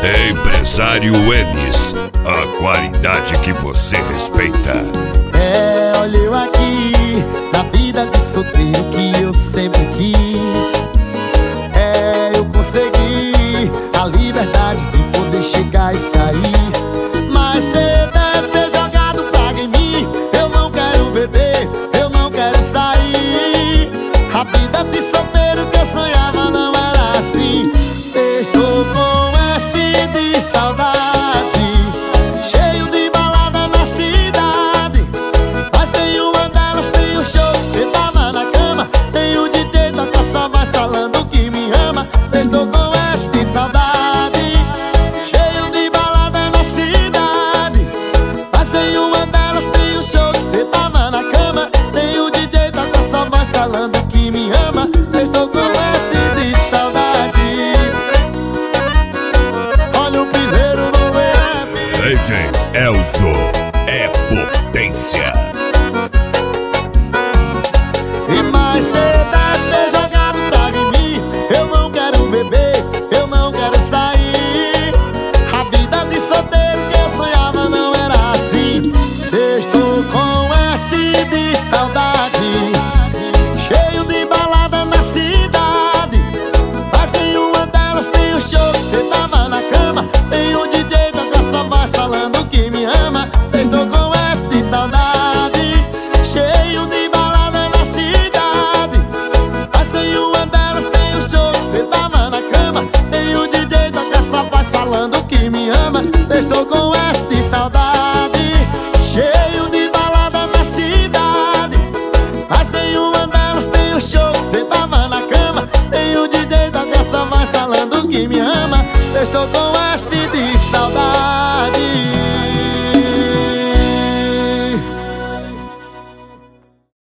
Empresário Enes, a qualidade que você respeita. Olha eu aqui, na vida de solteiro que eu sempre quis. Eu consegui a liberdade de poder chegar e sair. Mas cê deve ter jogado praga em mim. Eu não quero beber, eu não quero sair. A vida de solteiro que eu sonhava não era assim. Estou com S de saudade, cheio de balada na cidade. Mas tem uma delas, tem um show que cê tava na cama. Tem o DJ toca só mais falando que me ama. Estou com S de saudade, cheio de balada na cidade. Mas tem uma delas, tem um show que cê tava na cama. Tem o DJ toca só mais falando que me ama. Estou com S de saudade. Olha o piseiro no rap. DJ Elzo é potência. E mais cê deve ter jogado praga em mim. Eu não quero beber, eu não quero sair. A vida de solteiro que eu sonhava não era assim. Estou com S de saudade, cheio de balada na cidade. Mas em uma delas tem um show que cê tava na cama. Tem um DJ toca só mais falando que me ama. Estou com S de saudade, cheio de balada na cidade. Mas em uma delas tem um show que cê tava na cama. Tem o DJ toca só mais falando que me ama. Estou com S de saudade, cheio de balada na cidade. Mas em uma delas tem um show que cê tava na cama. Tem o DJ toca só mais falando que me ama. Estou com S de saudade.